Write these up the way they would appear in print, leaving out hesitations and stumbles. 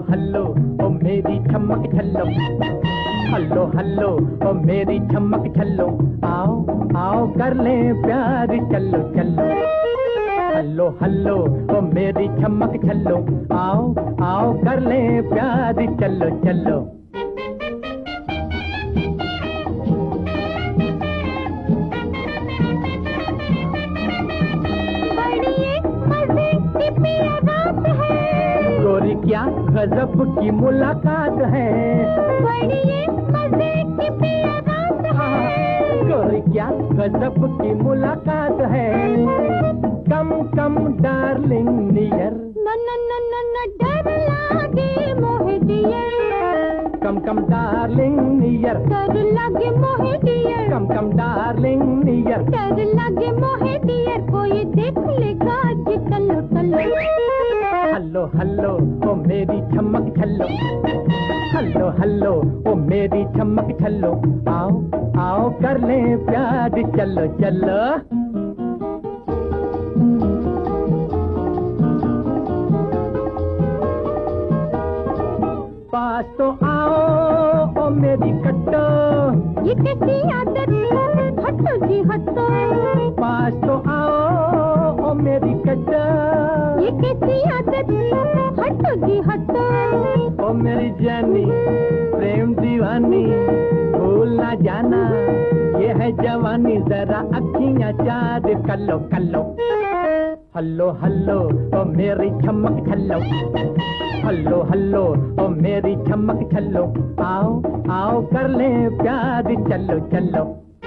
Hello ओ मेरी चमक छल्लो, hello hello ओ मेरी चमक छल्लो, आओ आओ कर ले प्यार चलो चलो। हल्लो हल्लो ओ मेरी चमक छल्लो, आओ आओ कर ले प्यार चलो चलो। गोरी क्या गजब की मुलाकात है, बड़ी मजे की प्रिय रात है। गोरी क्या गजब की मुलाकात है। कम कम डार्लिंग नियर, न न न न न डर लागे मोहे dear. Come come darling near, डर लागे मोहे dear. Come come darling near, डर लागे मोहे डियर। कोई देख लेगा आज टल्लो टल्लो। हल्लो हल्लो ओ मेरी चमक छल्लो, हल्लो हल्लो ओ मेरी चमक छल्लो, आओ आओ कर ले प्यार चलो चलो। पास तो आओ ओ मेरी कट्टो, ये कैसी आदत, हटो जी हटो। पास तो आओ ओ मेरी कट्टो, ये कैसी आदत, हटो जी हटो। ओ मेरी जानी प्रेम दीवानी, भूल ना जाना ये है जवानी, जरा अखियां चार कल्लो कल्लो। हल्लो हल्लो ओ मेरी चमक छल्लो, हल्लो हल्लो ओ मेरी चमक छल्लो, आओ आओ कर ले प्यार चलो चलो।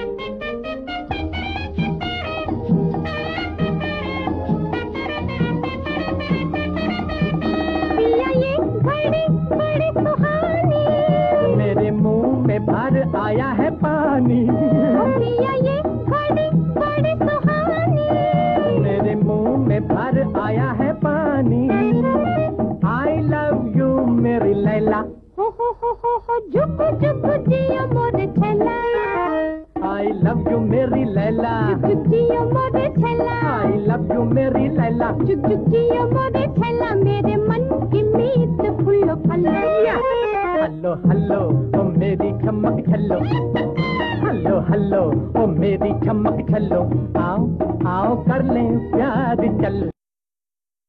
पिया ये घड़ी बड़ी सुहानी, मेरे मुंह में भर आया है पानी, पिया ये घड़ी बड़ी सुहानी। मेरे मुंह में भर आया है पानी। आई लव यू मेरी लैला, हो जुग जुग जिया मोरे छेला। आई लव यू मेरी लैला, जुग जिया मोरे छेला। आई लव यू मेरी लैला। जुग जुग जिया मोरे छेला, मेरे मन की मीत फुल्लो फल्लो। हल्लो हल्लो ओ मेरी चमक छल्लो, हल्लो हल्लो ओ मेरी चमक छल्लो, आओ आओ कर ले प्यार चलो।